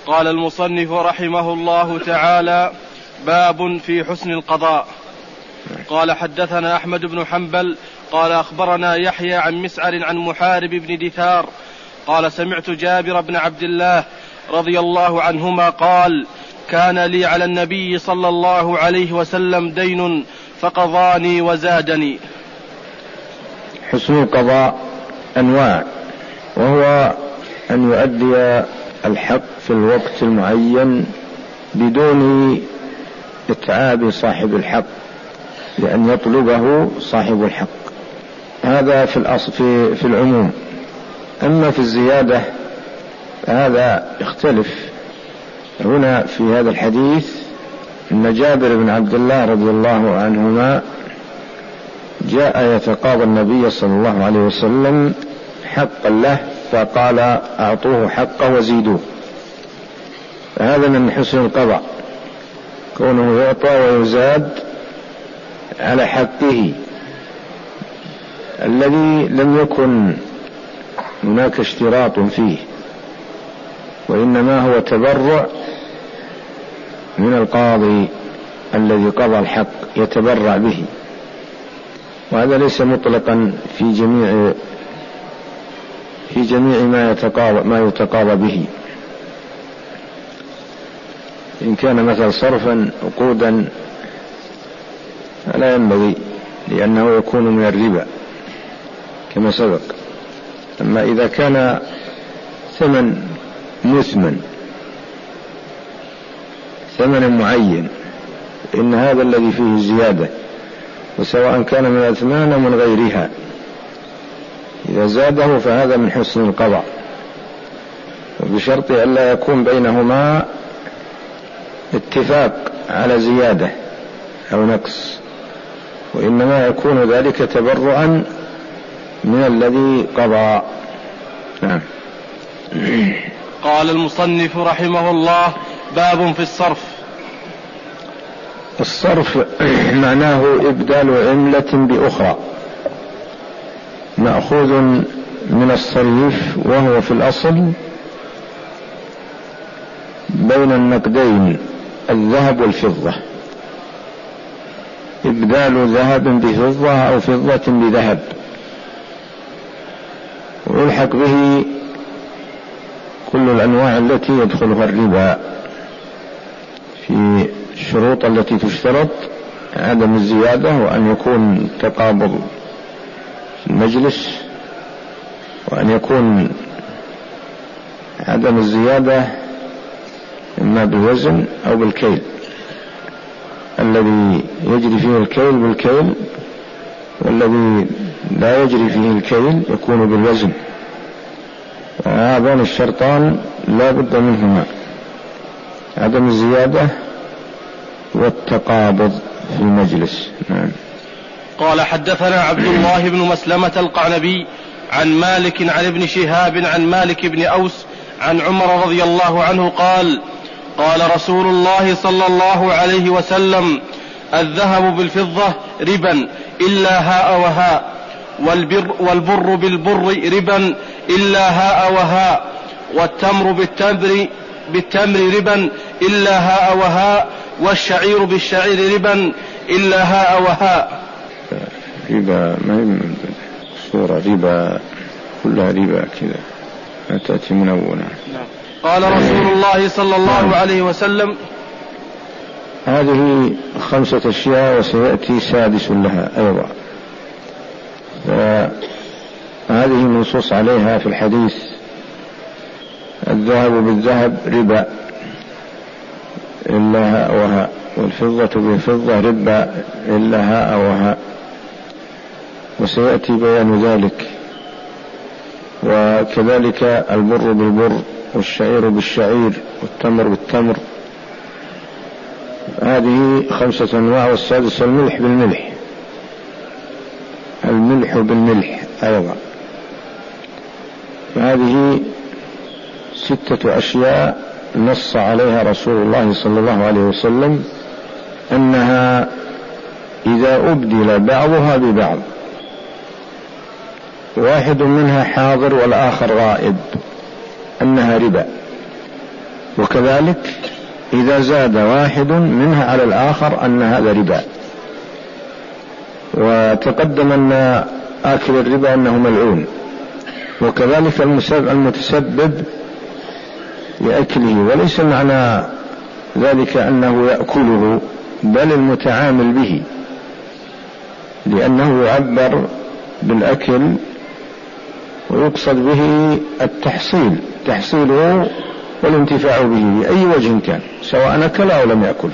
قال المصنف رحمه الله تعالى: باب في حسن القضاء. قال: حدثنا أحمد بن حنبل قال أخبرنا يحيى عن مسعر عن محارب بن دثار قال: سمعت جابر بن عبد الله رضي الله عنهما قال: كان لي على النبي صلى الله عليه وسلم دين فقضاني وزادني. حسن القضاء أنواع، وهو أن يؤدي الحق في الوقت المعين بدون إتعاب صاحب الحق، لأن يطلبه صاحب الحق. هذا في الأصل في العموم. أما في الزيادة هذا يختلف. هنا في هذا الحديث أن جابر بن عبد الله رضي الله عنهما جاء يتقاضى النبي صلى الله عليه وسلم حقا له، فقال: أعطوه حقه وزيدوه. فهذا من حسن القضاء، كونه يعطى ويزاد على حقه الذي لم يكن هناك اشتراط فيه، وإنما هو تبرع من القاضي الذي قضى الحق، يتبرع به. وهذا ليس مطلقا في جميع ما يتقاضى به. إن كان مثل صرفا عقودا لا ينبغي، لأنه يكون من الربا كما سبق. أما إذا كان ثمن مثمن، ثمن معين، إن هذا الذي فيه زيادة، وسواء كان من الأثمان أو من غيرها، إذا زاده فهذا من حسن القضاء، وبشرط أن لا يكون بينهما اتفاق على زيادة أو نقص، وإنما يكون ذلك تبرعا من الذي قضى. نعم. قال المصنف رحمه الله: باب في الصرف. الصرف معناه إبدال عملة بأخرى، مأخوذ من الصريف، وهو في الأصل بين النقدين الذهب والفضة، إبدال ذهب بفضة أو فضة بذهب، ويلحق به كل الأنواع التي يدخلها الربا. في الشروط التي تشترط عدم الزيادة، وأن يكون تقابض في المجلس، وأن يكون عدم الزيادة إما بالوزن أو بالكيل، الذي يجري فيه الكيل بالكيل، والذي لا يجري فيه الكيل يكون بالوزن. وهذان الشرطان لا بد منهما، عدم الزيادة والتقابض في المجلس. نعم. قال: حدثنا عبد الله بن مسلمة القعنبي عن مالك عن ابن شهاب عن مالك بن أوس عن عمر رضي الله عنه قال: قال رسول الله صلى الله عليه وسلم: الذهب بالفضة ربا إلا هاء وهاء، والبر بالبر ربا إلا هاء وهاء، والتمر بالتمر ربا إلا هاء وهاء، والشعير بالشعير ربا إلا هاء وهاء. ربا ما صورة ربا، كلها ربا كذا، لا تأتي منونة. قال رسول الله صلى الله عليه وسلم: هذه 5 أشياء وسيأتي 6 لها أيضا، فهذه منصوص عليها في الحديث: الذهب بالذهب ربا إلا هاء وهاء، والفضة بالفضة ربا إلا هاء وهاء، وسيأتي بيان ذلك. وكذلك البر بالبر، والشعير بالشعير، والتمر بالتمر. هذه 5 أنواع، والسادس الملح بالملح، الملح بالملح أيضا. هذه 6 أشياء نص عليها رسول الله صلى الله عليه وسلم أنها إذا أبدل بعضها ببعض، واحد منها حاضر والآخر غائب، أنها ربا. وكذلك إذا زاد واحد منها على الآخر أن هذا ربا. وتقدم أن آكل الربا أنه ملعون، وكذلك المتسبب لأكله، وليس معنى ذلك أنه يأكله بل المتعامل به، لأنه يعبر بالأكل ويقصد به التحصيل، تحصيله والانتفاع به بأي وجه كان، سواء أكل أو لم يأكل.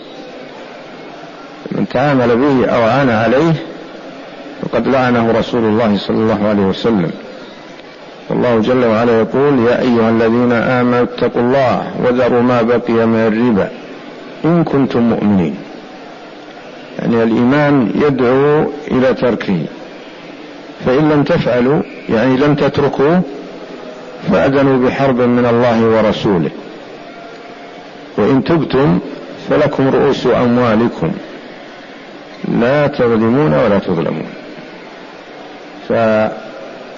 من تعامل به أو عان عليه وقد لعنه رسول الله صلى الله عليه وسلم. والله جل وعلا يقول: يا أيها الذين آمنوا اتقوا الله وذروا ما بقي من الربا إن كنتم مؤمنين. يعني الإيمان يدعو إلى تركه، فإن لم تفعلوا يعني لم تتركوا فأذنوا بحرب من الله ورسوله، وإن تبتم فلكم رؤوس أموالكم لا تظلمون ولا تظلمون. فأنواع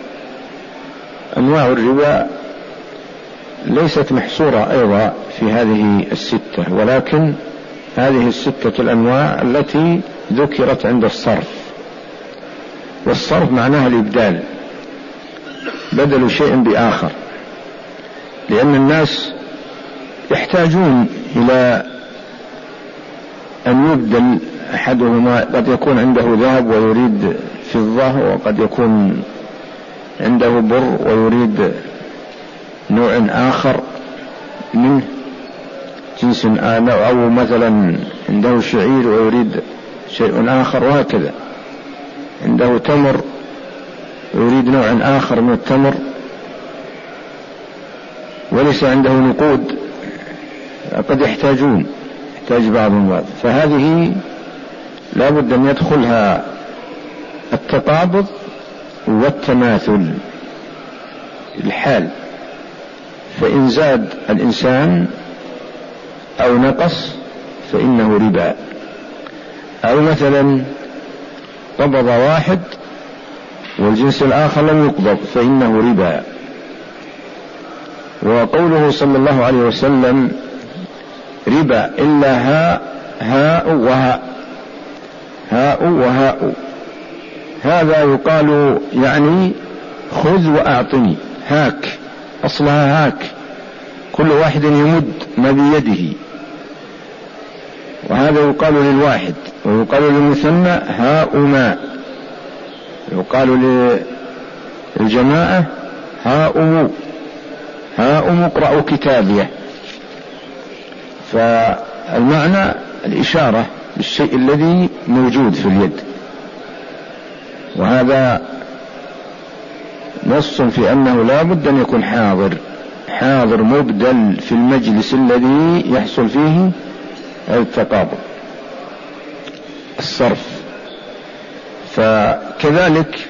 الربا ليست محصورة أيضا في هذه الستة، ولكن هذه الستة الأنواع التي ذكرت عند الصرف. والصرف معناها الإبدال، بدل شيء بآخر، لأن الناس يحتاجون إلى أن يبدل أحدهما. قد يكون عنده ذهب ويريد فضة، وقد يكون عنده بر ويريد نوع آخر منه جنس، أو مثلا عنده شعير ويريد شيء آخر، وهكذا. عنده تمر ويريد نوع آخر من التمر، وليس عنده نقود، قد يحتاج بعضهم بعض. فهذه لا بد أن يدخلها التقابض والتماثل الحال، فإن زاد الإنسان أو نقص فإنه ربا. أو مثلا قبض واحد والجنس الآخر لم يقبض فإنه ربا. وقوله صلى الله عليه وسلم: ربا إلا هاء وهاء، هاء وهاء، هذا يقال يعني خذ وأعطني، هاك، أصلها هاك، كل واحد يمد ما بيده، وهذا يقال للواحد. ويقال للمثنى هاء ماء، يقال للجماعة هاء اقرأوا كتابيه. فالمعنى الإشارة بالشيء الذي موجود في اليد، وهذا نص في أنه لا بد أن يكون حاضر مبدل في المجلس الذي يحصل فيه التقابض الصرف. فكذلك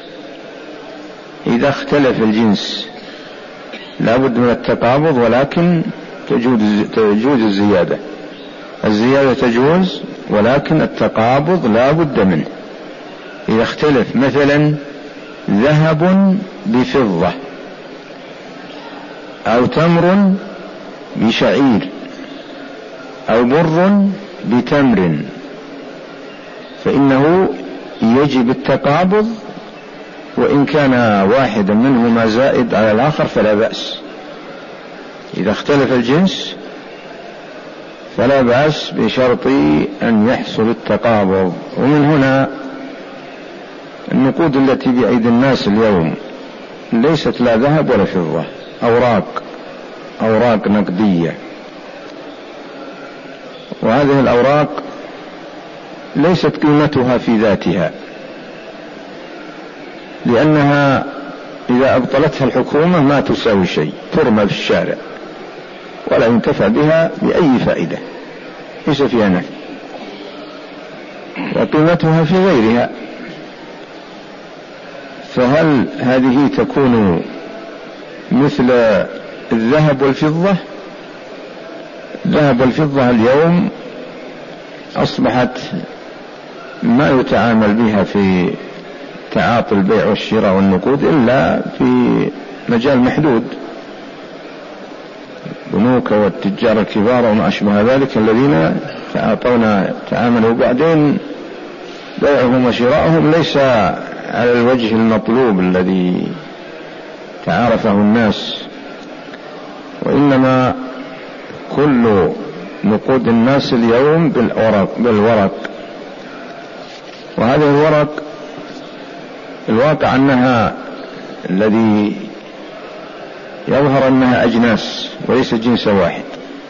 إذا اختلف الجنس لا بد من التقابض، ولكن تجوز الزيادة تجوز، ولكن التقابض لا بد منه. إذا اختلف مثلا ذهب بفضة، أو تمر بشعير، أو بر بتمر، فإنه يجب التقابض، وإن كان واحدا منهما زائد على الآخر فلا بأس. إذا اختلف الجنس فلا بأس بشرط أن يحصل التقابض. ومن هنا النقود التي بأيدي الناس اليوم ليست لا ذهب ولا فضة، أوراق نقدية، وهذه الأوراق ليست قيمتها في ذاتها، لأنها إذا أبطلتها الحكومة ما تساوي شيء، ترمى في الشارع ولا ينتفع بها بأي فائدة، ليس فيها نفع، وقيمتها في غيرها. فهل هذه تكون مثل الذهب والفضة؟ الذهب والفضة اليوم أصبحت ما يتعامل بها في تعاطي البيع والشراء والنقود إلا في مجال محدود، البنوك والتجار الكبار وما أشبه ذلك الذين تعاملوا بعدين بيعهم وشراءهم ليس على الوجه المطلوب الذي تعارفه الناس، وإنما كل نقود الناس اليوم بالورق. وهذه الورق الواقع أنها الذي يظهر أنها أجناس وليس جنس واحد.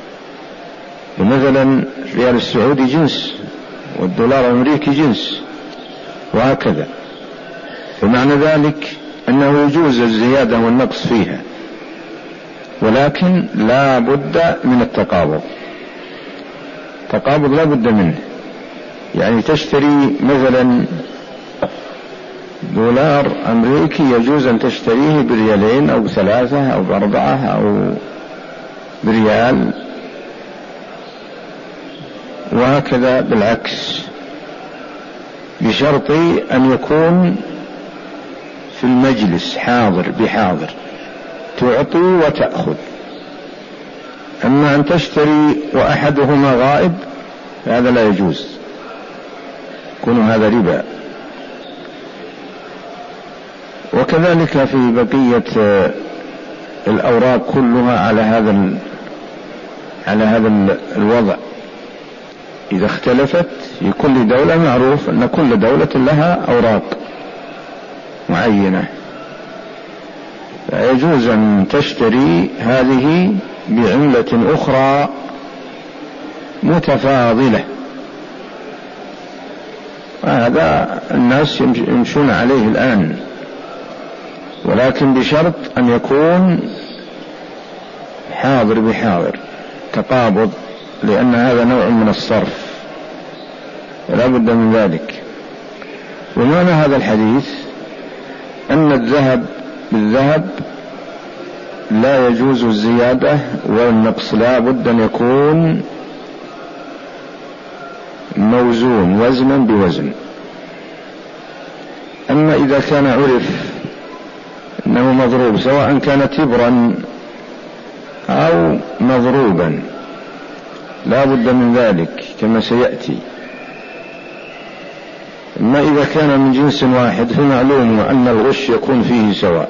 ومثلا الريال السعودي جنس والدولار الأمريكي جنس وهكذا، فمعنى ذلك أنه يجوز الزيادة والنقص فيها، ولكن لا بد من التقابض لا بد منه. يعني تشتري مثلا دولار أمريكي يجوز أن تشتريه بريالين أو ب3 أو ب4 أو بريال، وهكذا بالعكس، بشرط أن يكون في المجلس حاضر بحاضر، تعطي وتأخذ. أما أن تشتري وأحدهما غائب هذا لا يجوز، يكون هذا ربا. وكذلك في بقية الأوراق كلها على هذا الوضع. إذا اختلفت في كل دولة معروف أن كل دولة لها أوراق معينة، فيجوز أن تشتري هذه بعملة أخرى متفاضلة، وهذا الناس يمشون عليه الآن، ولكن بشرط أن يكون حاضر بحاضر، تقابض، لأن هذا نوع من الصرف ولا بد من ذلك. ومعنى هذا الحديث أن الذهب بالذهب لا يجوز الزيادة والنقص، لا بد أن يكون موزون وزنا بوزن. أما إذا كان عرف أنه مضروب سواء كان تبرا أو مضروبا لا بد من ذلك كما سيأتي. أما إذا كان من جنس واحد فمعلوم أن الغش يكون فيه سواء،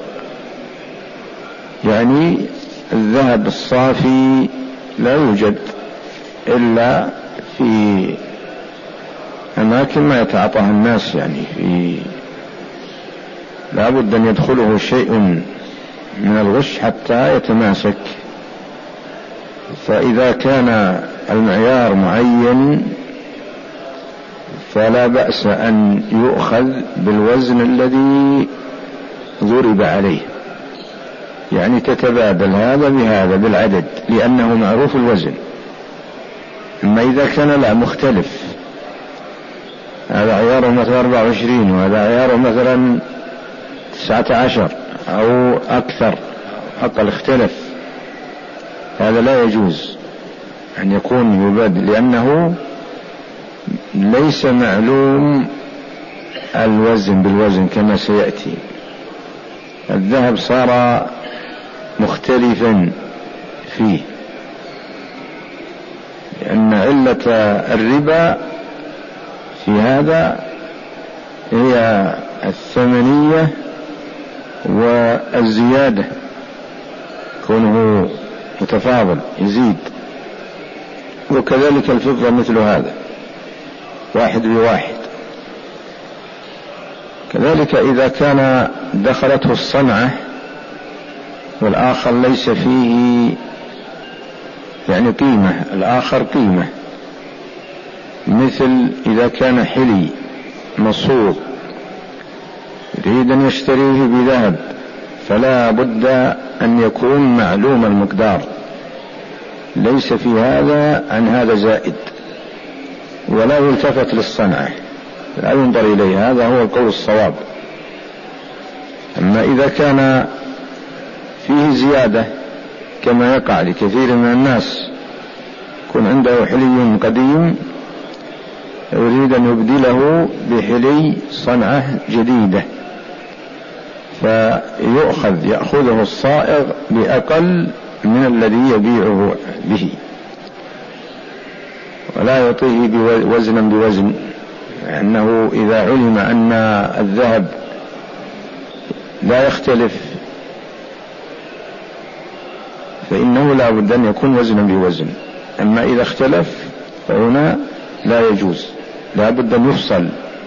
يعني الذهب الصافي لا يوجد إلا في أماكن ما يتعاطاها الناس، يعني لا بد أن يدخله شيء من الغش حتى يتماسك. فإذا كان المعيار معين فلا بأس أن يؤخذ بالوزن الذي ضرب عليه، يعني تتبادل هذا بهذا بالعدد لأنه معروف الوزن. أما إذا كان لا مختلف، هذا عياره مثلا 24 وهذا عياره مثلا 19 أو أكثر أقل، اختلف، هذا لا يجوز أن يكون يبادل، لأنه ليس معلوم الوزن بالوزن كما سيأتي. الذهب صار مختلفا فيه، لأن علة الربا في هذا هي الثمنية والزيادة، كونه متفاضل يزيد. وكذلك الفضة مثل هذا، واحد بواحد. كذلك إذا كان دخلته الصنعة والآخر ليس فيه يعني قيمة، الآخر قيمة، مثل إذا كان حلي مصوغ يريد أن يشتريه بذهب فلا بد أن يكون معلوم المقدار، ليس في هذا عن هذا زائد، ولا يلتفت للصنعة، لا ينظر إليه، هذا هو القول الصواب. أما إذا كان فيه زيادة كما يقع لكثير من الناس، يكون عنده حلي قديم يريد أن يبدله بحلي صنعة جديدة، يأخذه الصائغ بأقل من الذي يبيعه به، ولا يعطيه وزنا بوزن، لأنه إذا علم أن الذهب لا يختلف فإنه لا بد أن يكون وزنا بوزن. أما إذا اختلف فهنا لا يجوز، لا بد أن يفصل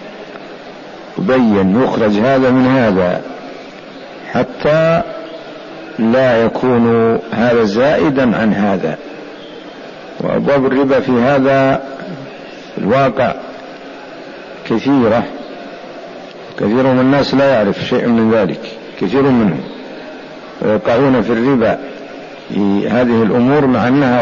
يبين يخرج هذا من هذا حتى لا يكون هذا زائدا عن هذا. وأبواب الربا في هذا الواقع كثيرة، كثير من الناس لا يعرف شيء من ذلك، كثير منهم ويقعون في الربا في هذه الأمور مع أنها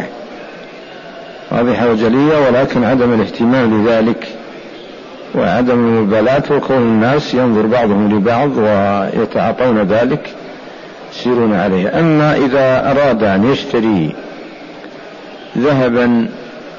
واضحة وجلية، ولكن عدم الاهتمام لذلك وعدم المبالاة وكون الناس ينظر بعضهم لبعض ويتعاطون ذلك يسيرون عليه. أما إذا أراد أن يشتري ذهبا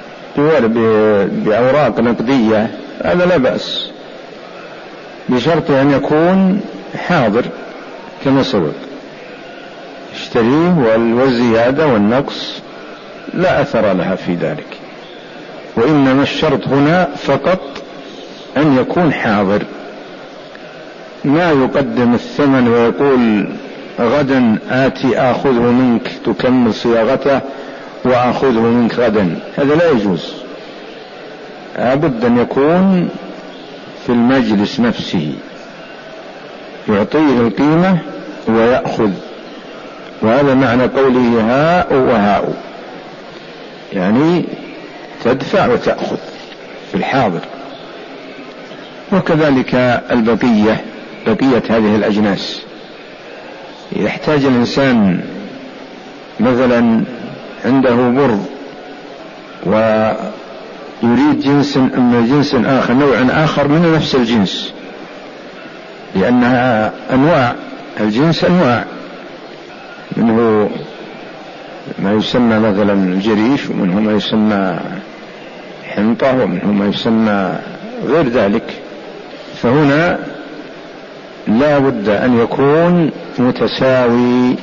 بأوراق نقدية هذا لا بأس، بشرط أن يكون حاضر كما سبق، اشتريه والزيادة والنقص لا أثر لها في ذلك، وإنما الشرط هنا فقط أن يكون حاضر، ما يقدم الثمن ويقول غدا آتي آخذه منك تكمل صياغته وآخذه منك غدا، هذا لا يجوز. لابد أن يكون في المجلس نفسه يعطيه القيمة ويأخذ، وهذا معنى قوله هاء وهاء، يعني تدفع وتأخذ في الحاضر. وكذلك بقية هذه الأجناس، يحتاج الإنسان مثلا عنده بر ويريد جنس من جنس آخر، نوع آخر من نفس الجنس، لأنها أنواع، الجنس أنواع، منه ما يسمى مثلا الجريش، ومنه ما يسمى حنطة، ومنه ما يسمى غير ذلك. فهنا لا بد أن يكون متساوي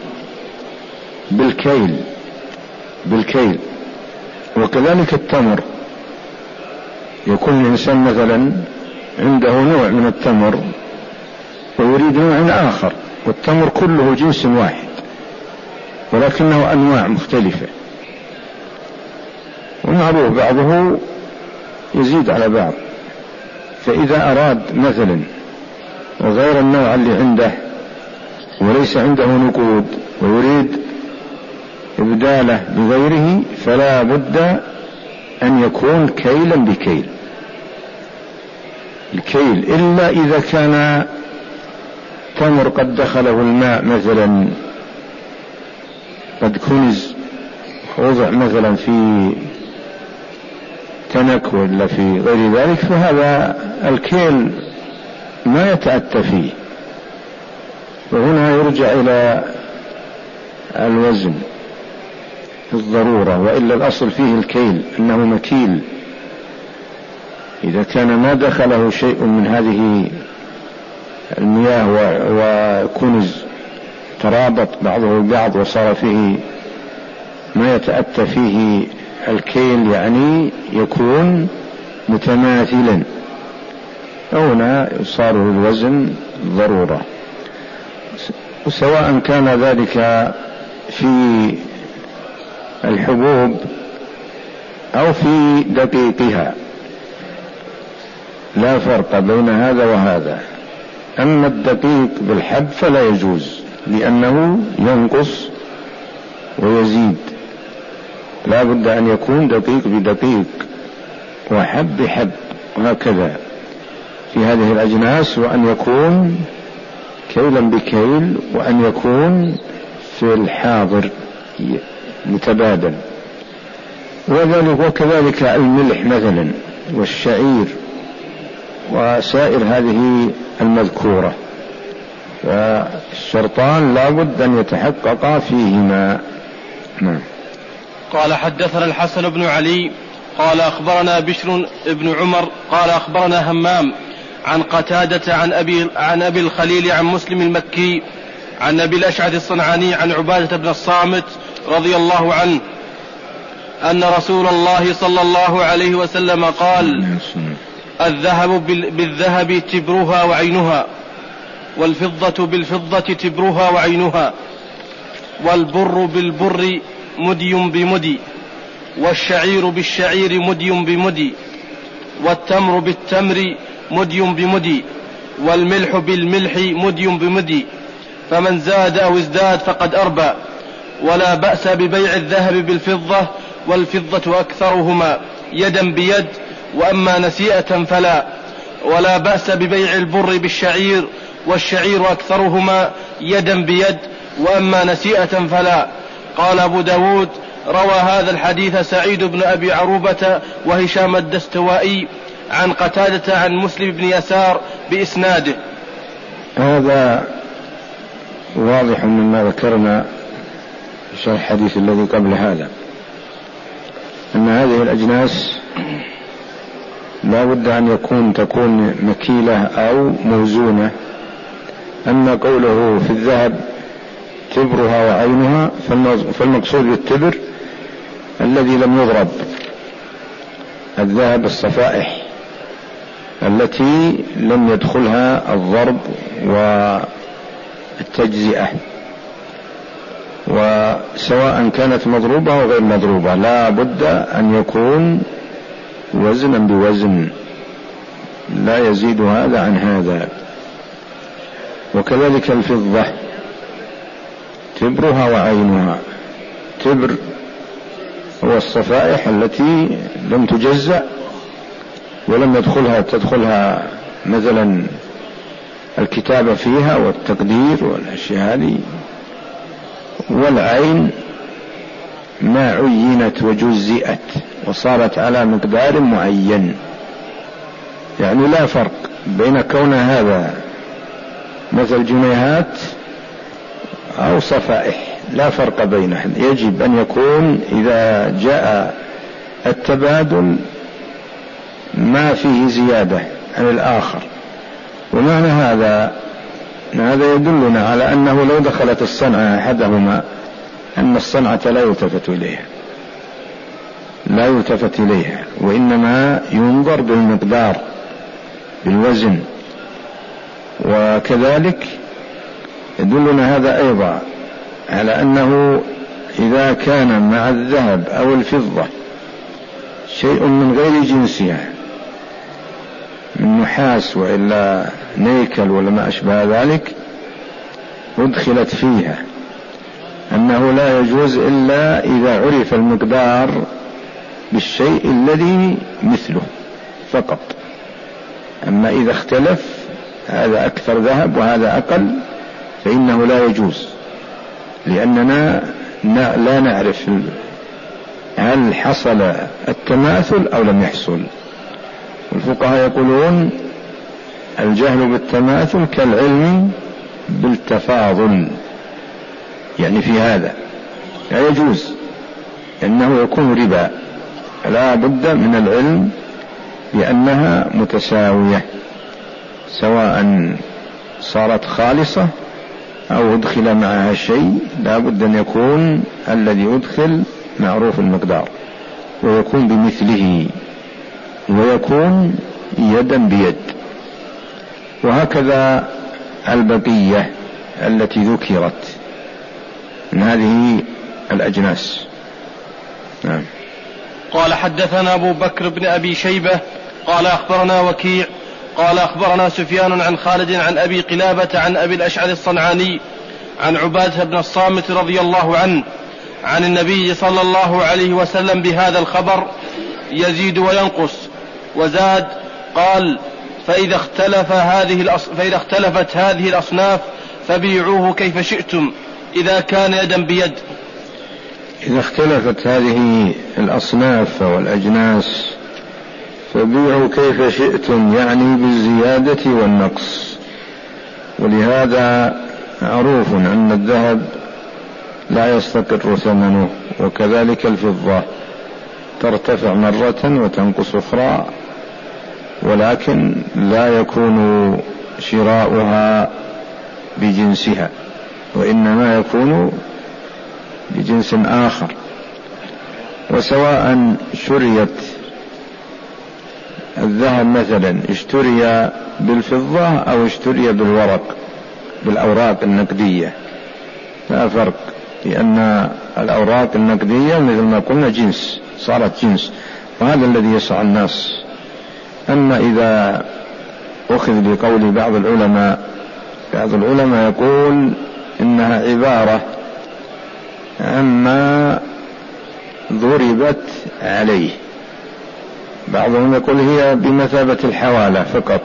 بالكيل. وكذلك التمر، يكون الإنسان مثلا عنده نوع من التمر ويريد نوع آخر، والتمر كله جنس واحد ولكنه أنواع مختلفة، ومعروف بعضه يزيد على بعض. فإذا أراد مثلا غير النوع اللي عنده وليس عنده نقود ويريد إبداله بغيره، فلا بد أن يكون كيلا بكيل، الكيل إلا إذا كان تمر قد دخله الماء مثلا، قد كنز وضع مثلا في تنك ولا في غير ذلك، فهذا الكيل ما يتأتى فيه، وهنا يرجع إلى الوزن الضرورة، وإلا الأصل فيه الكيل أنه مكيل. إذا كان ما دخله شيء من هذه المياه وكنز ترابط بعضه البعض وصار فيه ما يتأتى فيه الكيل، يعني يكون متماثلا، هنا صار الوزن ضرورة، وسواء كان ذلك في الحبوب أو في دقيقها لا فرق بين هذا وهذا. أما الدقيق بالحب فلا يجوز، لأنه ينقص ويزيد، لا بد أن يكون دقيق بدقيق وحب بحب، وهكذا في هذه الأجناس، وأن يكون كيلا بكيل، وأن يكون في الحاضر متبادل. وكذلك الملح مثلا والشعير وسائر هذه المذكورة، والشرطان لا بد أن يتحقق فيهما. قال حدثنا الحسن بن علي قال أخبرنا بشر بن عمر قال أخبرنا همام عن قتادة عن أبي الخليل عن مسلم المكي عن أبي الأشعث الصنعاني عن عبادة بن الصامت رضي الله عنه أن رسول الله صلى الله عليه وسلم قال: الذهب بالذهب تبرها وعينها، والفضة بالفضة تبرها وعينها، والبر بالبر مدي بمدي، والشعير بالشعير مدي بمدي، والتمر بالتمر مدي بمدي، والملح بالملح مدي بمدي، فمن زاد أو ازداد فقد أربى. ولا بأس ببيع الذهب بالفضة، والفضة أكثرهما يدا بيد، وأما نسيئة فلا. ولا بأس ببيع البر بالشعير، والشعير أكثرهما يدا بيد، وأما نسيئة فلا. قال أبو داود: روى هذا الحديث سعيد بن أبي عروبة وهشام الدستوائي عن قتادة عن مسلم بن يسار بإسناده. هذا واضح مما ذكرنا في شرح الحديث الذي قبل هذا، أن هذه الأجناس لا بد أن تكون مكيلة أو موزونة. أما قوله في الذهب تبرها وعينها، فالمقصود بالتبر الذي لم يضرب، الذهب الصفائح التي لم يدخلها الضرب والتجزئة، وسواء كانت مضروبة أو غير مضروبة لا بد أن يكون وزنا بوزن، لا يزيد هذا عن هذا. وكذلك الفضة تبرها وعينها. تبر هو الصفائح التي لم تجزأ ولم تدخلها مثلا الكتابة فيها والتقدير والأشياء هذه. والعين ما عينت وجزئت وصارت على مقدار معين، يعني لا فرق بين كون هذا مثل جنيهات أو صفائح، لا فرق بينهم. يجب أن يكون إذا جاء التبادل ما فيه زيادة عن الآخر. ومعنى هذا يدلنا على أنه لو دخلت الصنعة أحدهما أن الصنعة لا يلتفت إليها، وإنما ينظر بالمقدار بالوزن. وكذلك يدلنا هذا أيضا على أنه إذا كان مع الذهب أو الفضة شيء من غير جنسها من نحاس وإلا نيكل ولا ما أشبه ذلك أدخلت فيها، أنه لا يجوز إلا إذا عرف المقدار بالشيء الذي مثله فقط. أما إذا اختلف هذا أكثر ذهب وهذا أقل فإنه لا يجوز، لأننا لا نعرف هل حصل التماثل أو لم يحصل. الفقهاء يقولون الجهل بالتماثل كالعلم بالتفاضل، يعني في هذا لا يجوز، إنه يكون ربا. لا بد من العلم بأنها متساوية، سواء صارت خالصة أو أدخل معها شيء، لا بد أن يكون الذي أدخل معروف المقدار ويكون بمثله ويكون يدا بيد. وهكذا البقية التي ذكرت من هذه الأجناس. نعم. قال حدثنا أبو بكر بن أبي شيبة قال أخبرنا وكيع قال أخبرنا سفيان عن خالد عن أبي قلابة عن أبي الأشعث الصنعاني عن عبادة بن الصامت رضي الله عنه عن النبي صلى الله عليه وسلم بهذا الخبر يزيد وينقص. وزاد قال: فإذا اختلفت هذه الأصناف فبيعوه كيف شئتم إذا كان يدا بيد. إذا اختلفت هذه الأصناف والأجناس فبيعوا كيف شئتم، يعني بالزيادة والنقص. ولهذا معروف أن الذهب لا يستقر ثمنه، وكذلك الفضة ترتفع مرة وتنقص أخرى، ولكن لا يكون شراؤها بجنسها، وإنما يكون بجنس آخر. وسواء شريت الذهب مثلا اشتري بالفضة أو اشتري بالأوراق النقدية لا فرق، لأن الأوراق النقدية مثل ما قلنا جنس، صارت جنس، وهذا الذي يسعى الناس. أما إذا أخذ بقول بعض العلماء يقول إنها عبارة عما ضربت عليه، بعضهم يقول هي بمثابة الحوالة فقط،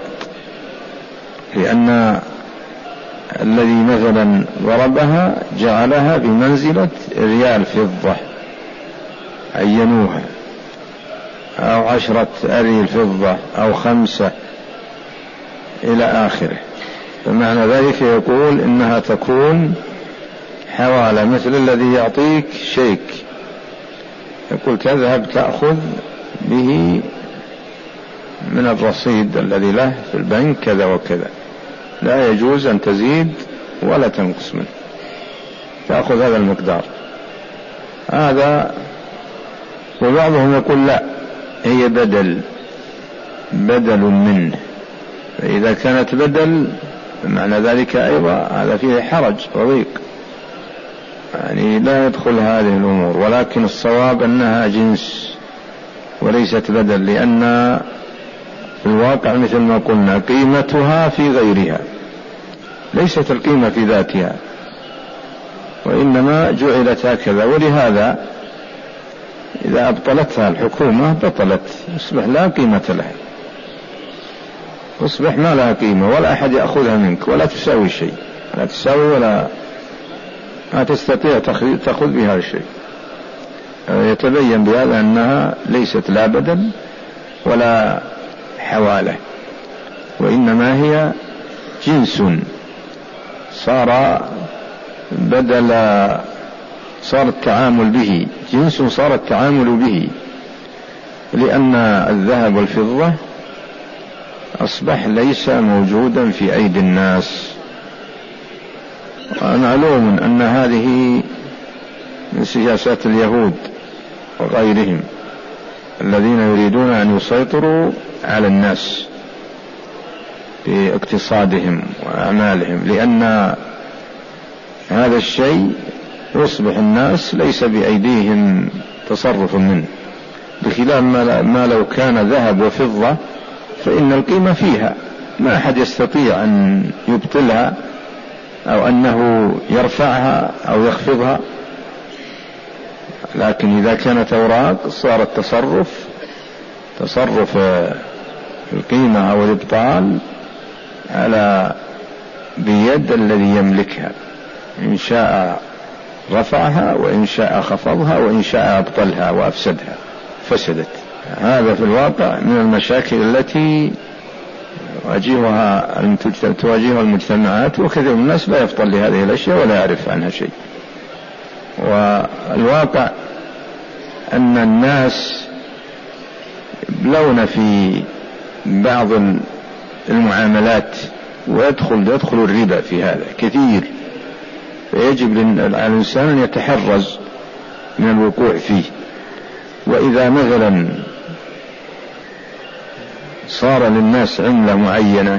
لأن الذي مثلا ضربها جعلها بمنزلة ريال فضة عينوها، أو 10 أريل فضة أو 5 إلى آخره. فمعنى ذلك يقول إنها تكون حوالة، مثل الذي يعطيك شيك يقول تذهب تأخذ به من الرصيد الذي له في البنك كذا وكذا، لا يجوز أن تزيد ولا تنقص منه، تأخذ هذا المقدار هذا. وبعضهم يقول لا، هي بدل منه، فإذا كانت بدل معنى ذلك أيضا هذا فيه حرج وضيق، يعني لا يدخل هذه الأمور. ولكن الصواب أنها جنس وليست بدل، لأن في الواقع مثل ما قلنا قيمتها في غيرها، ليست القيمة في ذاتها، وإنما جعلت هكذا. ولهذا إذا أبطلتها الحكومة بطلت، يصبح لا قيمة لها، يصبح ما لها قيمة، ولا أحد يأخذها منك، ولا تساوي شيء، لا تساوي ولا ما تستطيع تأخذ بها شيء. يتبين بهذا أنها ليست لا بدل ولا حوالة، وإنما هي جنس صار صار التعامل به جنس، صار التعامل به، لأن الذهب والفضة أصبح ليس موجودا في أيدي الناس. ومعلوم أن هذه من سياسات اليهود وغيرهم الذين يريدون أن يسيطروا على الناس في اقتصادهم وأعمالهم، لأن هذا الشيء يصبح الناس ليس بأيديهم تصرف منه، بخلاف ما لو كان ذهب وفضة فإن القيمة فيها، ما أحد يستطيع أن يبطلها أو أنه يرفعها أو يخفضها. لكن إذا كانت أوراق صار تصرف القيمة أو الإبطال بيد الذي يملكها، إن شاء رفعها وإن شاء خفضها وإن شاء أبطلها وأفسدها فسدت. هذا في الواقع من المشاكل التي تواجهها المجتمعات، وكثير من الناس لا يفطن لهذه الأشياء ولا يعرف عنها شيء. والواقع أن الناس يبلون في بعض المعاملات ويدخل الربا في هذا كثير، فيجب على الإنسان أن يتحرز من الوقوع فيه. وإذا مثلا صار للناس عملة معينة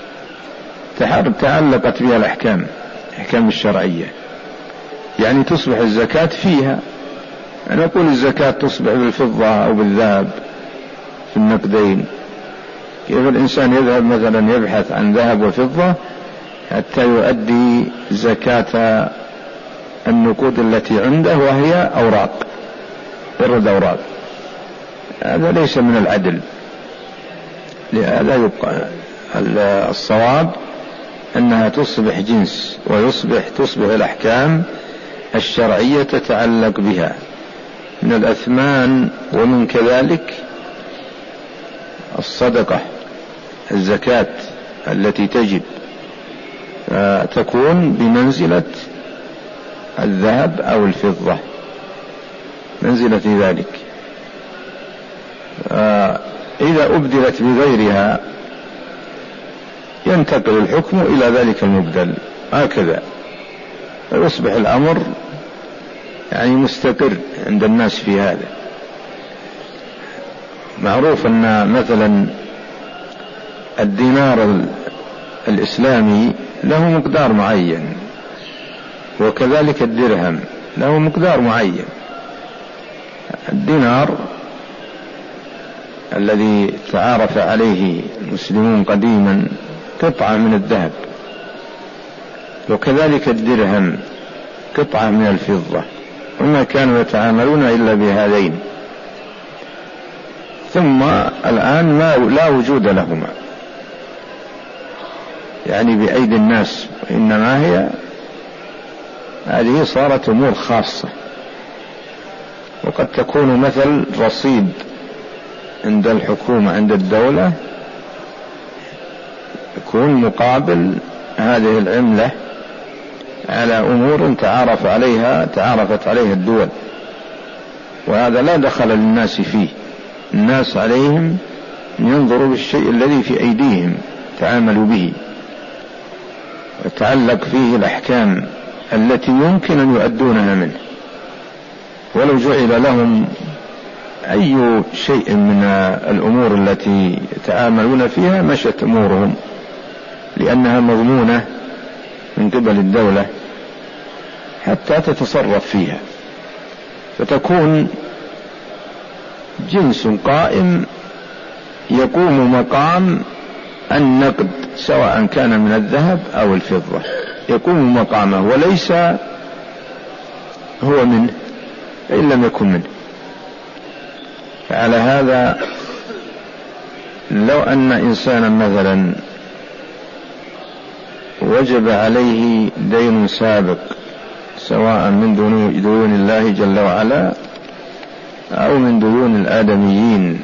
تعلقت بها الأحكام الشرعية، يعني تصبح الزكاة فيها، أنا أقول الزكاة تصبح بالفضة أو بالذهب في النقدين. كيف الإنسان يذهب مثلا يبحث عن ذهب وفضة حتى يؤدي زكاة النقود التي عنده وهي أوراق، أوراق، هذا ليس من العدل. لهذا يبقى الصواب أنها تصبح جنس، تصبح الأحكام الشرعية تتعلق بها من الأثمان، ومن كذلك الصدقة الزكاة التي تجب تكون بمنزلة الذهب أو الفضة، منزلة ذلك. إذا أبدلت بغيرها ينتقل الحكم إلى ذلك المبدل، هكذا ويصبح الأمر يعني مستقر عند الناس في هذا. معروف أن مثلا الدينار الإسلامي له مقدار معين، وكذلك الدرهم له مقدار معين. الدينار الذي تعارف عليه المسلمون قديما قطعة من الذهب، وكذلك الدرهم قطعة من الفضة، وما كانوا يتعاملون إلا بهذين. ثم الآن لا وجود لهما يعني بأيدي الناس، إنما هذه صارت أمور خاصة. وقد تكون مثل رصيد عند الحكومة عند الدولة يكون مقابل هذه العملة على أمور تعرفت عليها الدول، وهذا لا دخل للناس فيه. الناس عليهم ينظروا بالشيء الذي في أيديهم تعاملوا به، وتعلق فيه الأحكام التي يمكن أن يؤدونها منه. ولو جعل لهم أي شيء من الأمور التي يتعاملون فيها مشت أمورهم، لأنها مضمونة من قبل الدولة حتى تتصرف فيها، فتكون جنس قائم يقوم مقام النقد، سواء كان من الذهب أو الفضة، يقوم مقامه وليس هو منه إن لم يكن منه. فعلى هذا لو أن إنسانا مثلا وجب عليه دين سابق، سواء من ديون الله جل وعلا أو من ديون الآدميين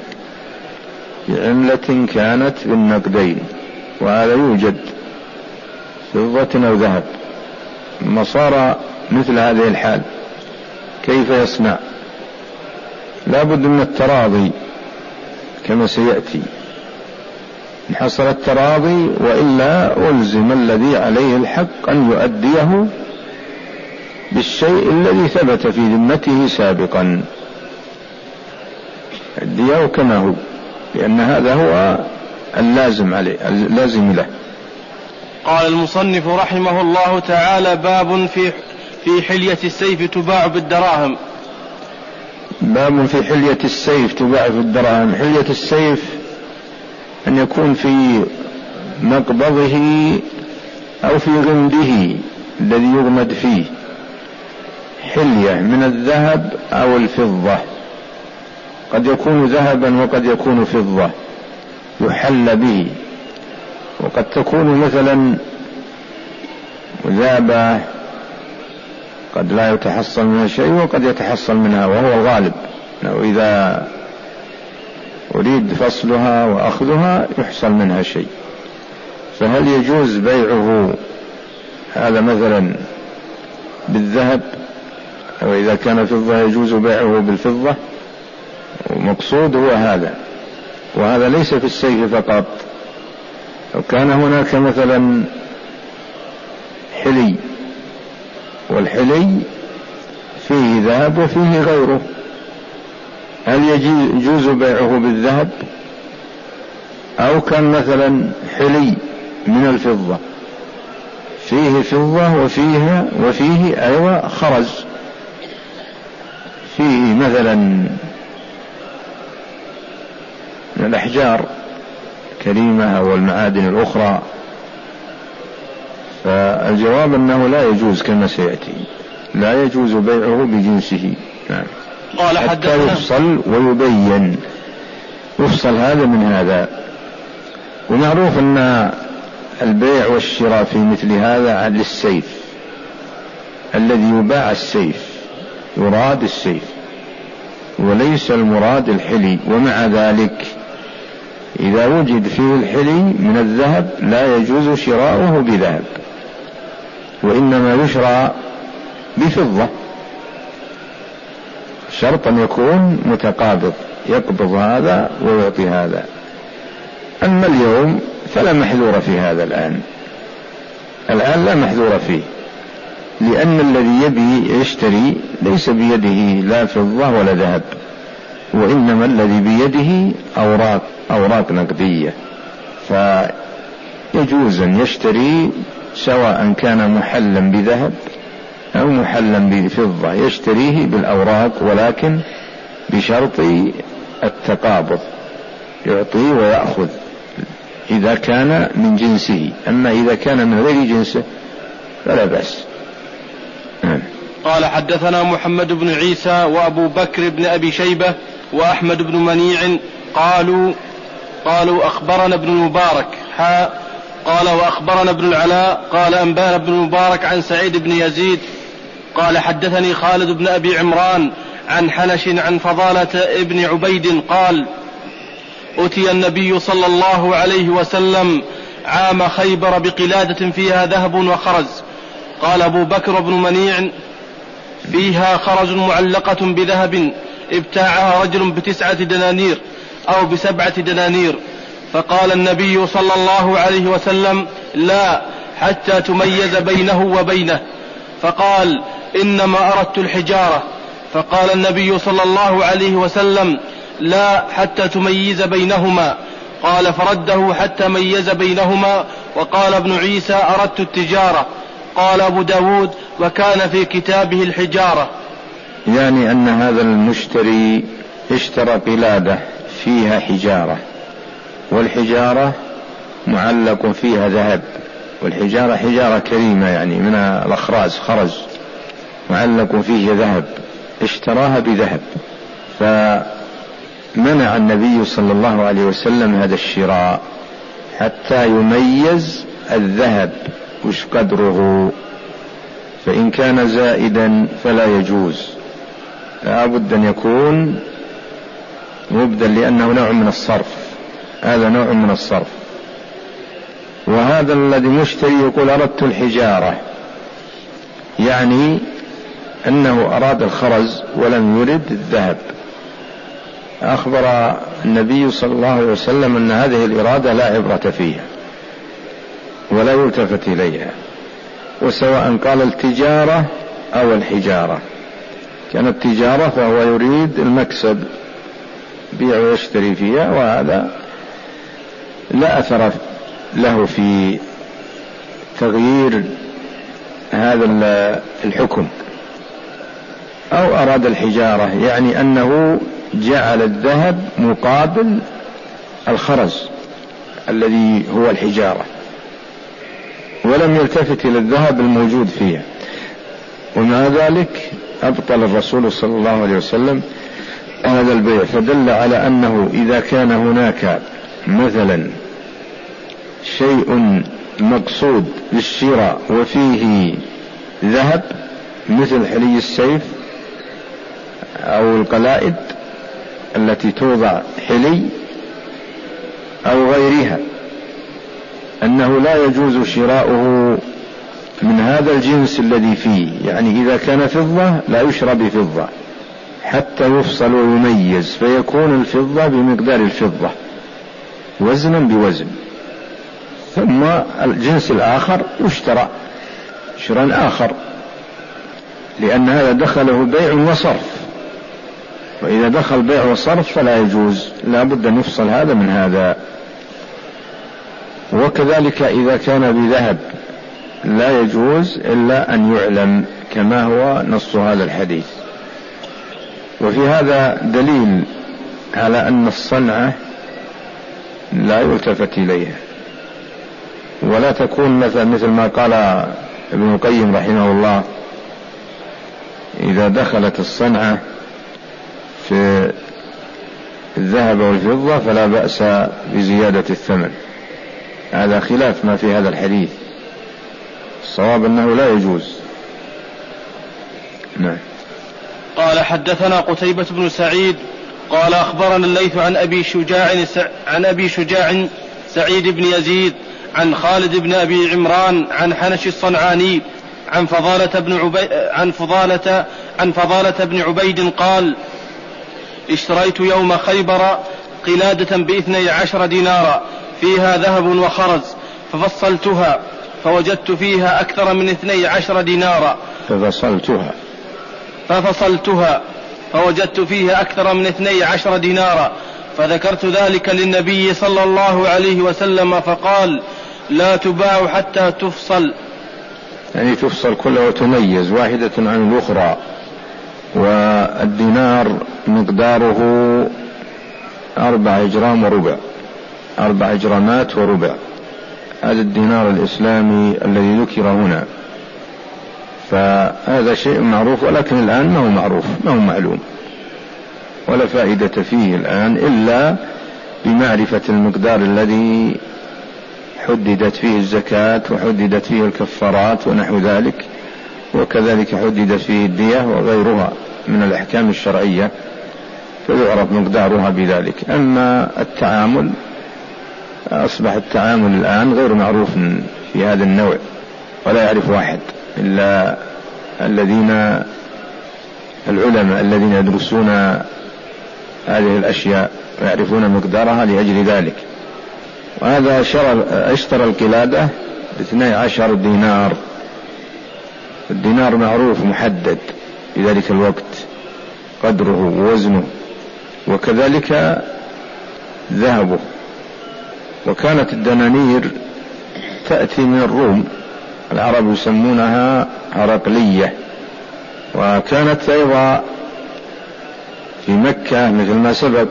بعملة كانت بالنقدين، وهذا يوجد فضة أو ذهب، ما صار مثل هذه الحال كيف يصنع؟ لا بد من التراضي كما سيأتي. إن حصل التراضي وإلا ألزم الذي عليه الحق أن يؤديه بالشيء الذي ثبت في ذمته سابقا، أديه كما هو، لأن هذا هو اللازم له. قال المصنف رحمه الله تعالى: باب في حلية السيف تباع بالدراهم. باب في حلية السيف تباع بالدراهم. حلية السيف أن يكون في مقبضه أو في غمده الذي يغمد فيه حلية من الذهب أو الفضة، قد يكون ذهبا وقد يكون فضة يحل به، وقد تكون مثلا مذابة قد لا يتحصل منها شيء وقد يتحصل منها، وهو الغالب لو إذا أريد فصلها وأخذها يحصل منها شيء. فهل يجوز بيعه هذا مثلا بالذهب، أو إذا كان فضة يجوز بيعه بالفضة؟ ومقصود هو هذا، وهذا ليس في السيف فقط. لو كان هناك مثلا حلي، والحلي فيه ذهب وفيه غيره، هل يجوز بيعه بالذهب؟ أو كان مثلا حلي من الفضة فيه فضة وفيه أيضا خرز، فيه مثلا من الأحجار كريمة أو المعادن الأخرى، فالجواب أنه لا يجوز كما سيأتي، لا يجوز بيعه بجنسه. نعم. قال حتى يفصل ويبين، يفصل هذا من هذا. ومعروف أن البيع والشراء في مثل هذا عن السيف، الذي يباع السيف يراد السيف وليس المراد الحلي. ومع ذلك إذا وجد فيه الحلي من الذهب لا يجوز شراؤه بذهب، وإنما يشرى بفضة، شرط أن يكون متقابض، يقبض هذا ويعطي هذا. أما اليوم فلا محذور في هذا، الآن لا محذور فيه، لأن الذي يبي يشتري ليس بيده لا فضة ولا ذهب، وإنما الذي بيده أوراق نقدية، فيجوز أن يشتري سواء كان محلا بذهب أو محلا بفضة، يشتريه بالأوراق ولكن بشرط التقابض، يعطي ويأخذ إذا كان من جنسه، أما إذا كان من غير جنسه فلا بأس. قال حدثنا محمد بن عيسى وأبو بكر بن أبي شيبة وأحمد بن منيع قالوا أخبرنا ابن المبارك قال وأخبرنا ابن العلاء قال أنبانا ابن المبارك عن سعيد بن يزيد قال حدثني خالد بن أبي عمران عن حنش عن فضالة ابن عبيد قال أتي النبي صلى الله عليه وسلم عام خيبر بقلادة فيها ذهب وخرز. قال أبو بكر بن منيع فيها خرز معلقة بذهب ابتاعها رجل ب9 دنانير أو ب7 دنانير. فقال النبي صلى الله عليه وسلم لا حتى تميز بينه وبينه. فقال إنما أردت الحجارة. فقال النبي صلى الله عليه وسلم لا حتى تميز بينهما. قال فرده حتى ميز بينهما. وقال ابن عيسى أردت التجارة. قال أبو داود وكان في كتابه الحجارة، يعني أن هذا المشتري اشترى قلادة فيها حجارة، والحجارة معلق فيها ذهب، والحجارة حجارة كريمة يعني من الأخراز، خرز معلق فيه ذهب، اشتراها بذهب. فمنع النبي صلى الله عليه وسلم هذا الشراء حتى يميز الذهب وش قدره، فإن كان زائدا فلا يجوز، لا بد أن يكون مبدل، لأنه نوع من الصرف، هذا نوع من الصرف. وهذا الذي مشتري يقول أردت الحجارة، يعني أنه أراد الخرز ولم يرد الذهب. أخبر النبي صلى الله عليه وسلم أن هذه الإرادة لا عبرة فيها ولا يلتفت إليها، وسواء قال التجارة أو الحجارة، كانت التجارة فهو يريد المكسب، بيع ويشتري فيها، وهذا لا أثر له في تغيير هذا الحكم. أو أراد الحجارة، يعني أنه جعل الذهب مقابل الخرز الذي هو الحجارة، ولم يلتفت إلى الذهب الموجود فيها. ومع ذلك أبطل الرسول صلى الله عليه وسلم هذا البيع، فدل على أنه إذا كان هناك مثلا شيء مقصود للشراء وفيه ذهب مثل حلي السيف أو القلائد التي توضع حلي أو غيرها، أنه لا يجوز شراؤه من هذا الجنس الذي فيه، يعني إذا كان فضة لا يشرى بفضة حتى يفصل ويميز، فيكون الفضة بمقدار الفضة وزنا بوزن، ثم الجنس الآخر يشترى شراء آخر، لأن هذا دخله بيع وصرف، وإذا دخل بيع وصرف فلا يجوز، لا بد أن يفصل هذا من هذا. وكذلك إذا كان بذهب لا يجوز إلا أن يعلم، كما هو نص هذا الحديث. وفي هذا دليل على أن الصنعة لا يلتفت إليها، ولا تكون مثل ما قال ابن القيم رحمه الله: إذا دخلت الصنعة في الذهب والفضة فلا بأس بزيادة الثمن. هذا خلاف ما في هذا الحديث، الصواب أنه لا يجوز. نعم. قال حدثنا قتيبة بن سعيد قال أخبرنا الليث عن أبي شجاع سعيد بن يزيد عن خالد بن أبي عمران عن حنش الصنعاني عن فضالة بن عبيد قال: اشتريت يوم خيبر قلادة ب12 دينارا فيها ذهب وخرز، ففصلتها فوجدت فيها أكثر من 12 دينارا ففصلتها فوجدت فيها أكثر من 12 دينارا، فذكرت ذلك للنبي صلى الله عليه وسلم فقال: لا تباع حتى تفصل، يعني تفصل كلها وتميز واحدة عن الأخرى. والدينار مقداره 4 جرام وربع، 4 جرامات وربع، هذا الدينار الإسلامي الذي ذكر هنا. فهذا شيء معروف، ولكن الآن ما هو معروف، ما هو معلوم، ولا فائدة فيه الآن إلا بمعرفة المقدار الذي حددت فيه الزكاة وحددت فيه الكفارات ونحو ذلك، وكذلك حددت فيه الدية وغيرها من الأحكام الشرعية، فيعرف مقدارها بذلك. أما التعامل، أصبح التعامل الآن غير معروف في هذا النوع، ولا يعرف واحد إلا العلماء الذين يدرسون هذه الأشياء ويعرفون مقدارها لأجل ذلك. وهذا اشترى القلادة ب12 دينار، الدينار معروف محدد في ذلك الوقت قدره ووزنه، وكذلك ذهبه. وكانت الدنانير تأتي من الروم، العرب يسمونها هرقلية، وكانت أيضا في مكة مثل ما سبق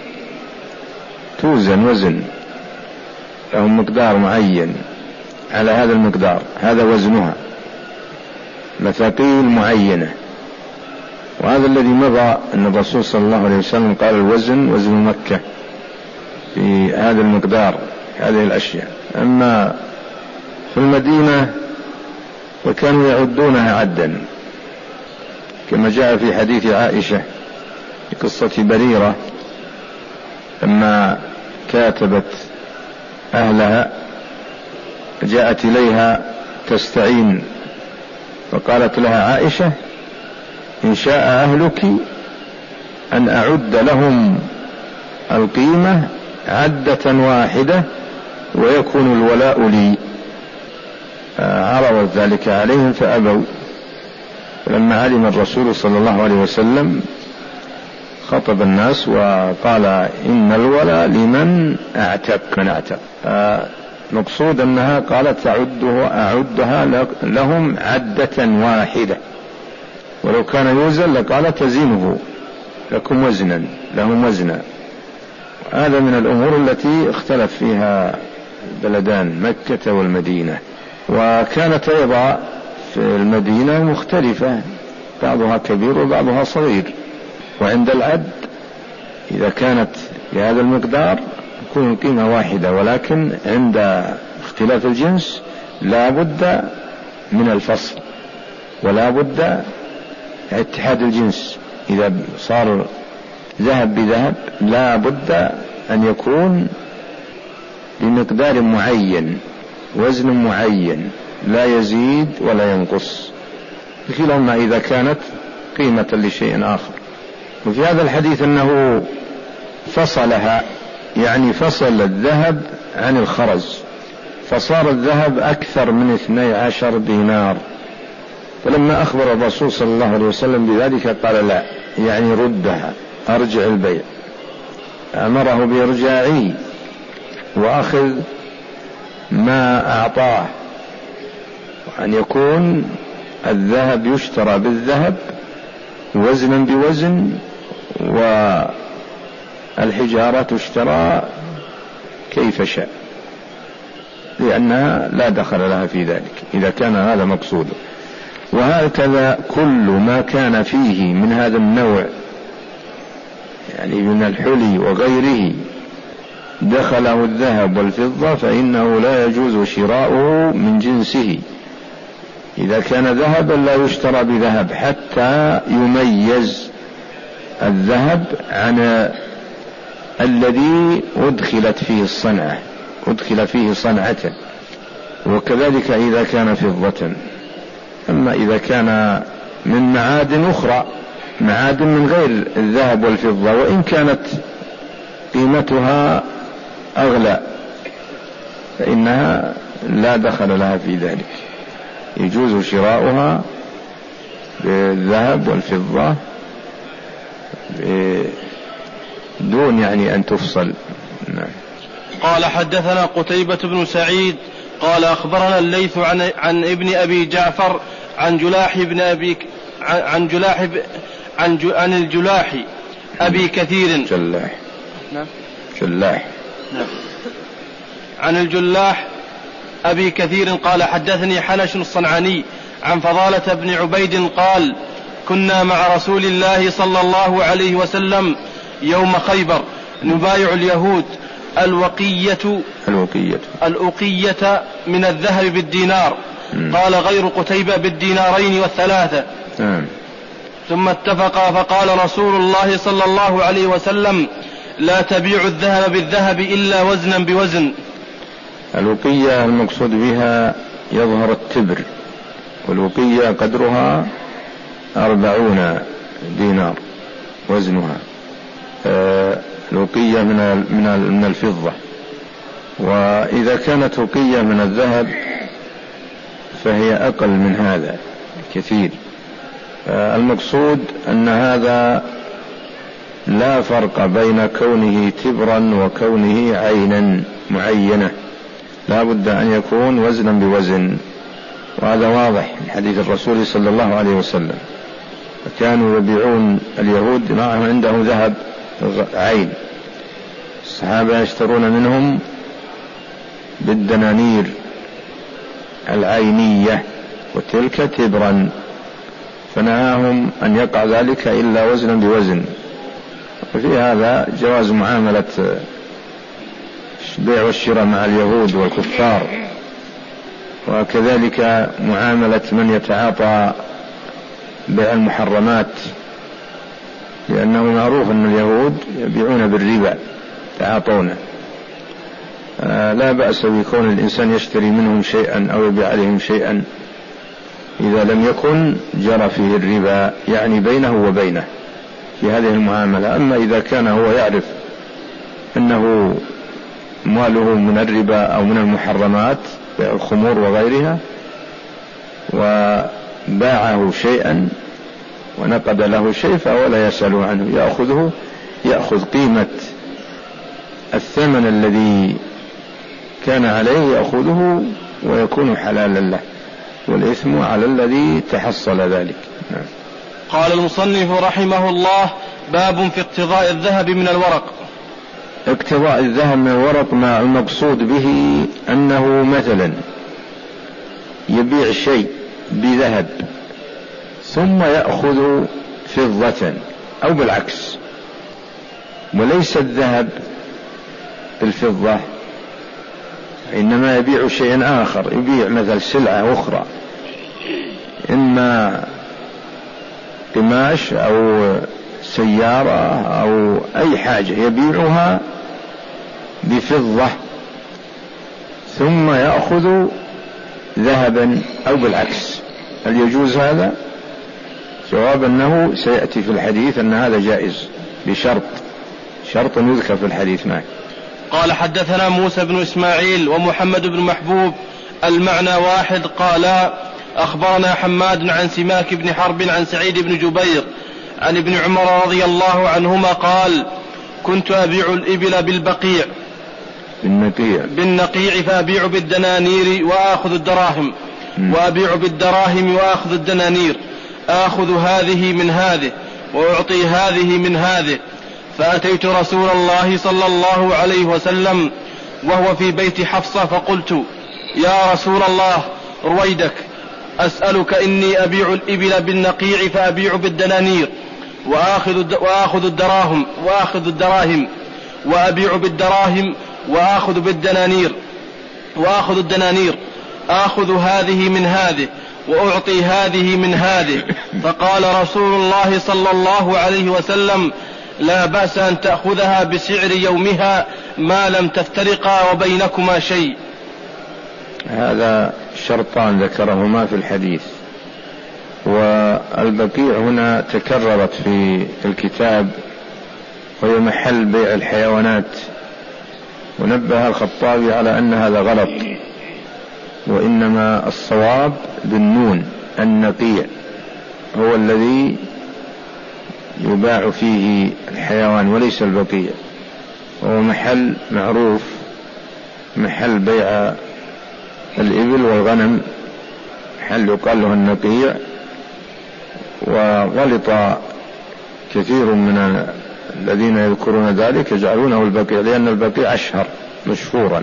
توزن وزن، لهم مقدار معين، على هذا المقدار هذا وزنها، مثاقيل معينة. وهذا الذي مضى أن الرسول صلى الله عليه وسلم قال: الوزن وزن مكة، في هذا المقدار هذه الأشياء. أما في المدينة فكانوا يعدونها عدا، كما جاء في حديث عائشة في قصة بريرة لما كاتبت أهلها، جاءت إليها تستعين، فقالت لها عائشة: إن شاء أهلك أن أعد لهم القيمة عدة واحدة ويكون الولاء لي. عرضت ذلك عليهم فأبوا. لما علم الرسول صلى الله عليه وسلم خطب الناس وقال: إن الولاء لمن أعتق، من أعتق. مقصود أنها قالت: أعدها لهم عدة واحدة، ولو كان يوزن لقالت: تزينه لكم وزنا، لهم وزنا. هذا من الأمور التي اختلف فيها بلدان مكة والمدينة. وكانت أيضا في المدينة مختلفة، بعضها كبير وبعضها صغير. وعند العد إذا كانت بهذا المقدار تكون القيمة واحدة، ولكن عند اختلاف الجنس لا بد من الفصل، ولا بد اتحاد الجنس. إذا صار ذهب بذهب لا بد أن يكون بمقدار معين، وزن معين، لا يزيد ولا ينقص، بخلاف إذا كانت قيمة لشيء آخر. وفي هذا الحديث أنه فصلها، يعني فصل الذهب عن الخرز، فصار الذهب أكثر من 12 دينار. فلما أخبر الرسول صلى الله عليه وسلم بذلك قال: لا، يعني ردها، أرجع البيع. أمره بإرجاعه وأخذ ما أعطاه، وأن يكون الذهب يشترى بالذهب وزنا بوزن، والحجارة تشترى كيف شاء، لأنها لا دخل لها في ذلك إذا كان هذا مقصوده. وهكذا كل ما كان فيه من هذا النوع، يعني من الحلي وغيره، دخله الذهب والفضة، فإنه لا يجوز شراؤه من جنسه. إذا كان ذهبا لا يشترى بذهب حتى يميز الذهب عن الذي أدخلت فيه الصنعة، أدخل فيه صنعته. وكذلك إذا كان فضة. أما إذا كان من معادن أخرى، معادن من غير الذهب والفضة، وإن كانت قيمتها أغلى، فإنها لا دخل لها في ذلك، يجوز شراؤها بالذهب والفضة دون يعني أن تفصل. نعم. قال حدثنا قتيبة بن سعيد قال أخبرنا الليث عن ابن أبي جعفر عن جلاح بن أبي عن الجلاح أبي كثير عن الجلاح أبي كثير قال حدثني حنش الصنعاني عن فضالة بن عبيد قال كنا مع رسول الله صلى الله عليه وسلم يوم خيبر نبايع اليهود الأقية من الذهب بالدينار. قال غير قتيبة بالدينارين والثلاثة. ثم اتفقا فقال رسول الله صلى الله عليه وسلم لا تبيع الذهب بالذهب إلا وزنا بوزن. الوقية المقصود بها يظهر التبر، والوقية قدرها 40 دينار وزنها. الوقية من الفضة، وإذا كانت وقية من الذهب فهي أقل من هذا كثير. المقصود أن هذا لا فرق بين كونه تبرا وكونه عينا معينة، لا بد أن يكون وزنا بوزن، وهذا واضح من حديث الرسول صلى الله عليه وسلم. كانوا يبيعون اليهود معهم عندهم ذهب عين، الصحابة يشترون منهم بالدنانير العينية وتلك تبرا، فنهاهم أن يقع ذلك إلا وزنا بوزن. وفي هذا جواز معاملة البيع والشراء مع اليهود والكفار، وكذلك معاملة من يتعاطى بيع المحرمات، لأنه معروف أن اليهود يبيعون بالربا تعاطونه. لا بأس بكون الإنسان يشتري منهم شيئا أو يبيع عليهم شيئا إذا لم يكن جرى فيه الربا، يعني بينه وبينه في هذه المعاملة. أما إذا كان هو يعرف أنه ماله من الربا أو من المحرمات بيع الخمور وغيرها وباعه شيئا ونقد له شيء فهو لا يسأله عنه، يأخذ قيمة الثمن الذي كان عليه يأخذه ويكون حلالا له، والإثم على الذي تحصل ذلك. قال المصنف رحمه الله باب في اقتضاء الذهب من الورق. اقتضاء الذهب من الورق مع المقصود به أنه مثلا يبيع شيء بذهب ثم يأخذ فضة أو بالعكس، وليس الذهب بالفضة، إنما يبيع شيئا آخر، يبيع مثل سلعة أخرى إما قماش أو سيارة أو أي حاجة يبيعها بفضة ثم يأخذ ذهبا أو بالعكس. هل يجوز هذا؟ جواب أنه سيأتي في الحديث أن هذا جائز بشرط يذكر في الحديث معه. قال حدثنا موسى بن إسماعيل ومحمد بن محبوب المعنى واحد قال أخبرنا حماد عن سماك بن حرب عن سعيد بن جبير عن ابن عمر رضي الله عنهما قال كنت أبيع الإبل بالنقيع فأبيع بالدنانير وآخذ الدراهم وأبيع بالدراهم وآخذ الدنانير، آخذ هذه من هذه وأعطي هذه من هذه. فأتيت رسول الله صلى الله عليه وسلم وهو في بيت حفصة فقلت يا رسول الله رويدك أسألك إني أبيع الإبل بالنقيع فأبيع بالدنانير وآخذ الدراهم وأبيع بالدراهم وآخذ الدنانير، آخذ هذه من هذه وأعطي هذه من هذه. فقال رسول الله صلى الله عليه وسلم لا بأس أن تأخذها بسعر يومها ما لم تفترقا وبينكما شيء. هذا شرطان ذكرهما في الحديث، والبقيع هنا تكررت في الكتاب وهي محل بيع الحيوانات، ونبه الخطابي على أن هذا غلط، وإنما الصواب بالنون. النقيع هو الذي يباع فيه الحيوان وليس البقيع، وهو محل معروف، محل بيع الإبل والغنم، محل يقال له النقيع. وغلط كثير من الذين يذكرون ذلك يجعلونه البقيع، لأن البقيع أشهر مشهورا،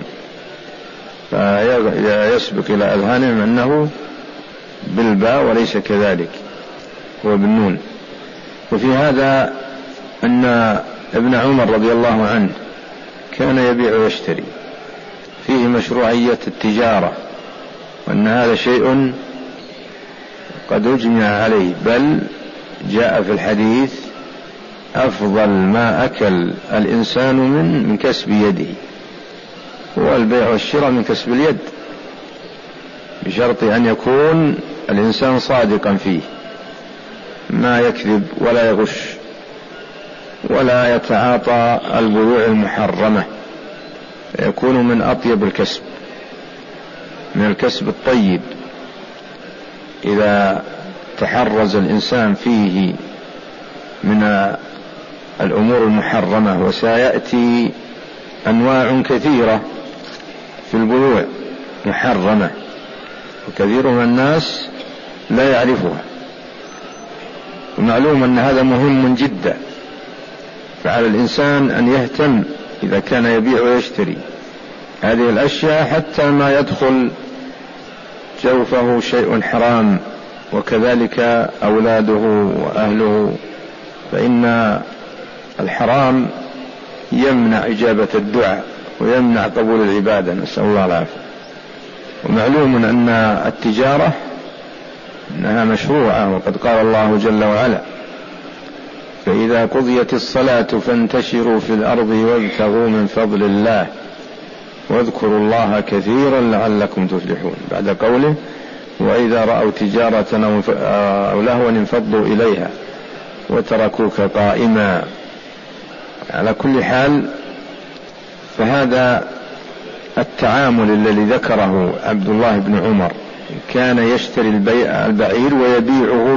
فيسبق إلى أذهانهم أنه بالباء وليس كذلك، هو بالنون. وفي هذا أن ابن عمر رضي الله عنه كان يبيع ويشتري، فيه مشروعية التجارة، وأن هذا شيء قد أجمع عليه، بل جاء في الحديث أفضل ما أكل الإنسان من كسب يده، هو البيع والشراء من كسب اليد، بشرط أن يكون الإنسان صادقا فيه، ما يكذب ولا يغش ولا يتعاطى البيوع المحرمة، يكون من أطيب الكسب، من الكسب الطيب. إذا تحرز الإنسان فيه من الأمور المحرمة، وسيأتي أنواع كثيرة في البيوع محرمة، وكثير من الناس لا يعرفها، ومعلوم أن هذا مهم جدا، فعلى الإنسان أن يهتم إذا كان يبيع ويشتري هذه الأشياء، حتى ما يدخل جوفه شيء حرام، وكذلك أولاده وأهله، فإن الحرام يمنع إجابة الدعاء ويمنع قبول العبادة، نسأل الله العافية. ومعلوم أن التجارة إنها مشروعة، وقد قال الله جل وعلا: فإذا قضيت الصلاة فانتشروا في الأرض وابتغوا من فضل الله واذكروا الله كثيرا لعلكم تفلحون، بعد قوله: وإذا رأوا تجارة أو لهوا انفضوا إليها وتركوك قائما. على كل حال، فهذا التعامل الذي ذكره عبد الله بن عمر، كان يشتري البعير ويبيعه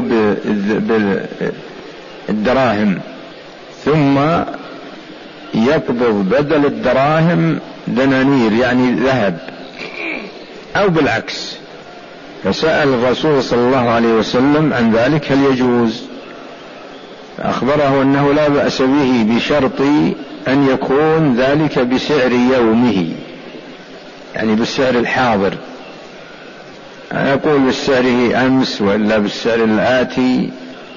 بالدراهم، ثم يقبض بدل الدراهم دنانير، يعني ذهب، أو بالعكس. فسأل الرسول صلى الله عليه وسلم عن ذلك هل يجوز، فأخبره أنه لا بأس به، بشرط أن يكون ذلك بسعر يومه، يعني بالسعر الحاضر. أنا أقول بالسعره أمس وإلا بالسعر الآتي،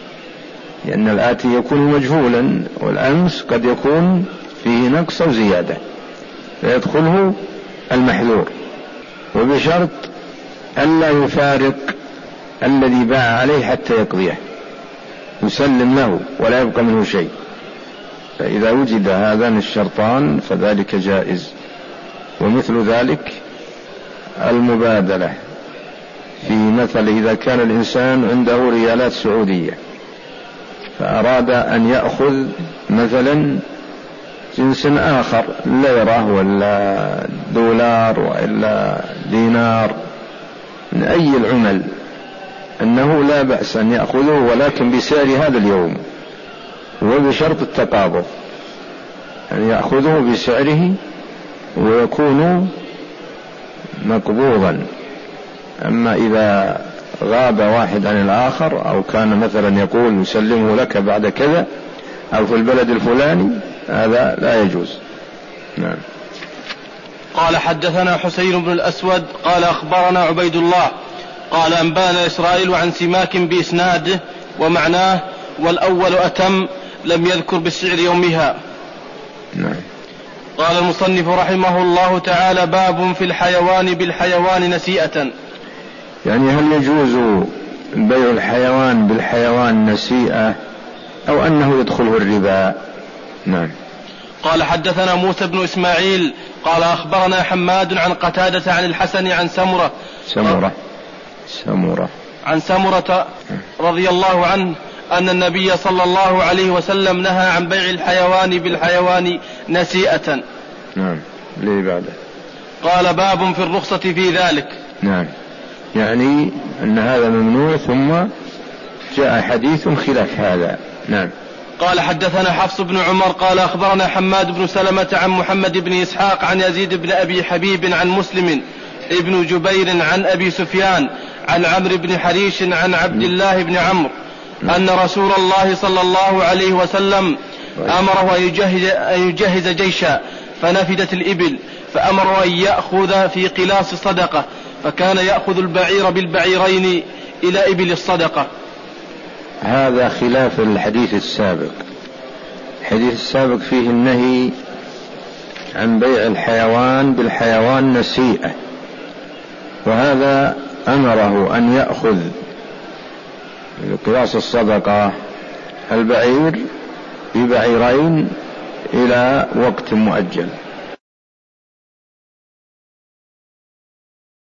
لأن الآتي يكون مجهولا، والأمس قد يكون فيه نقص أو زيادة، فيدخله المحذور، وبشرط ألا يفارق الذي باع عليه حتى يقضيه، يسلم له ولا يبقى منه شيء. فإذا وجد هذان الشرطان فذلك جائز. ومثل ذلك المبادلة، في مثل إذا كان الإنسان عنده ريالات سعودية فأراد أن يأخذ مثلا جنس آخر، ليرة ولا دولار ولا دينار، من أي العمل، أنه لا بأس أن يأخذه، ولكن بسعر هذا اليوم، وبشرط التقابض، أن يأخذه بسعره ويكون مقبوضا. أما إذا غاب واحد عن الآخر، أو كان مثلا يقول يسلمه لك بعد كذا أو في البلد الفلاني، هذا لا يجوز. نعم. قال: حدثنا حسين بن الأسود قال أخبرنا عبيد الله قال أنبانا إسرائيل عن سماك بإسناده ومعناه، والأول أتم، لم يذكر بالسعر يومها. نعم. قال المصنف رحمه الله تعالى: باب في الحيوان بالحيوان نسيئة. يعني هل يجوز بيع الحيوان بالحيوان نسيئة، أو أنه يدخله الربا؟ نعم. قال: حدثنا موسى بن إسماعيل قال أخبرنا حماد عن قتادة عن الحسن عن سمرة رضي الله عنه أن النبي صلى الله عليه وسلم نهى عن بيع الحيوان بالحيوان نسيئة. نعم. ليه بعده؟ قال: باب في الرخصة في ذلك. نعم، يعني أن هذا ممنوع، ثم جاء حديث خلاف هذا. نعم. قال حدثنا حفص بن عمر قال أخبرنا حماد بن سلمة عن محمد بن إسحاق عن يزيد بن أبي حبيب عن مسلم ابن جبير عن أبي سفيان عن عمرو بن حريش عن عبد الله بن عمرو أن رسول الله صلى الله عليه وسلم أمره أن يجهز جيشا فنفدت الإبل، فأمر أن يأخذ في قلاص الصدقة، فكان يأخذ البعير بالبعيرين إلى إبل الصدقة. هذا خلاف الحديث السابق. الحديث السابق فيه النهي عن بيع الحيوان بالحيوان نسيئة، وهذا أمره أن يأخذ قياس الصدقة البعير ببعيرين إلى وقت مؤجل.